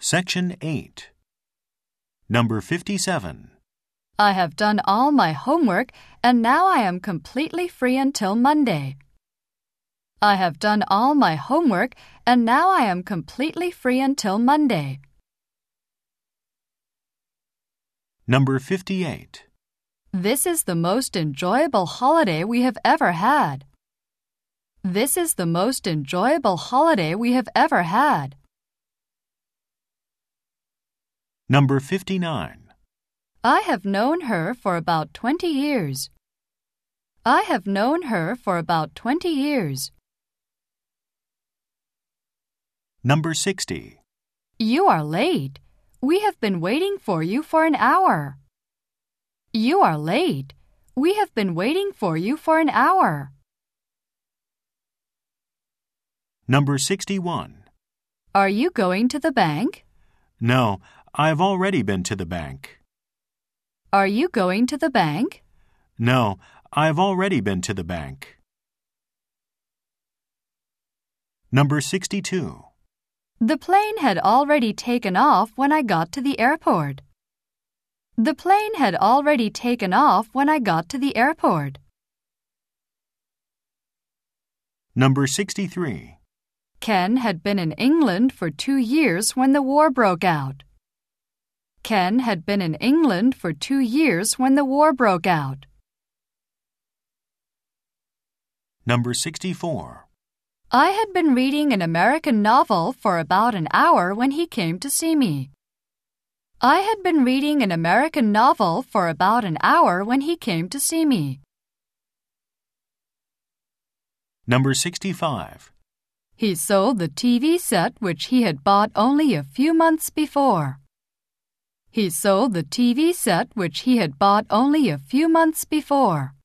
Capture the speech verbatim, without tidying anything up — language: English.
Section eight. Number fifty-seven. I have done all my homework and now I am completely free until Monday. I have done all my homework and now I am completely free until Monday. Number fifty-eight. This is the most enjoyable holiday we have ever had. This is the most enjoyable holiday we have ever had. Number fifty-nine. I have known her for about twenty years. I have known her for about twenty years. Number sixty. You are late. We have been waiting for you for an hour. You are late. We have been waiting for you for an hour. Number sixty-one. Are you going to the bank? No, I've already been to the bank. Are you going to the bank? No, I've already been to the bank. Number sixty-two. The plane had already taken off when I got to the airport. The plane had already taken off when I got to the airport. Number sixty-three. Ken had been in England for two years when the war broke out. Ken had been in England for two years when the war broke out. Number sixty-four. I had been reading an American novel for about an hour when he came to see me. I had been reading an American novel for about an hour when he came to see me. Number sixty-five. He sold the T V set which he had bought only a few months before. He sold the T V set which he had bought only a few months before.